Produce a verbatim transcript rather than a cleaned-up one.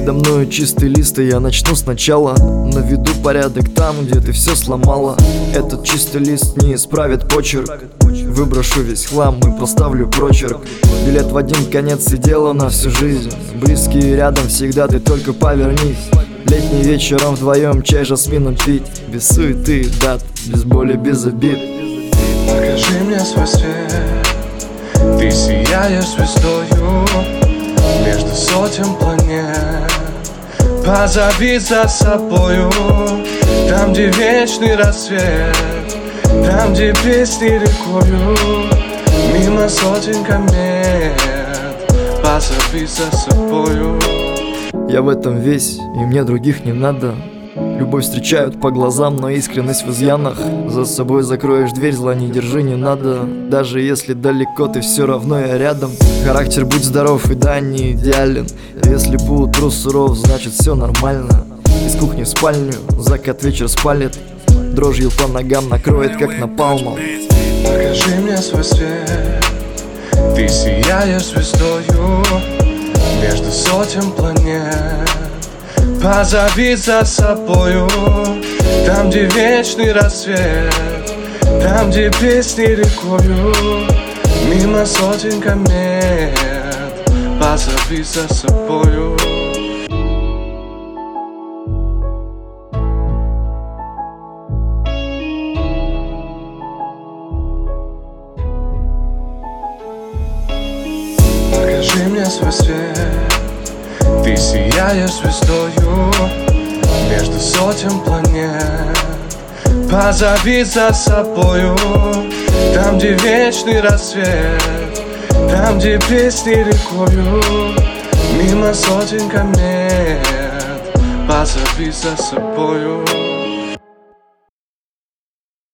Передо мною чистый лист, и я начну сначала. Наведу порядок там, где ты все сломала. Этот чистый лист не исправит почерк. Выброшу весь хлам и поставлю прочерк. Билет в один конец и дело на всю жизнь. Близкие рядом всегда, ты только повернись. Летний вечером вдвоем чай жасмином пить. Без суеты, дат, без боли, без обид. Покажи мне свой свет. Ты сияешь звездою между сотен планет. Позови за собою там, где вечный рассвет, там, где песни рекою мимо сотен комет. Позови за собою. Я в этом весь, и мне других не надо. Любовь встречают по глазам, но искренность в изъянах. За собой закроешь дверь, зла не держи, не надо. Даже если далеко, ты все равно я рядом. Характер будь здоров, и да, не идеален. Если поутру суров, значит все нормально. Из кухни в спальню, закат вечер спалит. Дрожью по ногам накроет, как напалмом. Покажи мне свой свет. Ты сияешь звездою между сотен планет. Позови за собою там, где вечный рассвет, там, где песни рекою мимо сотен комет. Позови за собою. Покажи мне свой свет. Ты сияешь звездою между сотен планет. Позови за собою там, где вечный рассвет, там, где песни рекою мимо сотен комет. Позови за собою.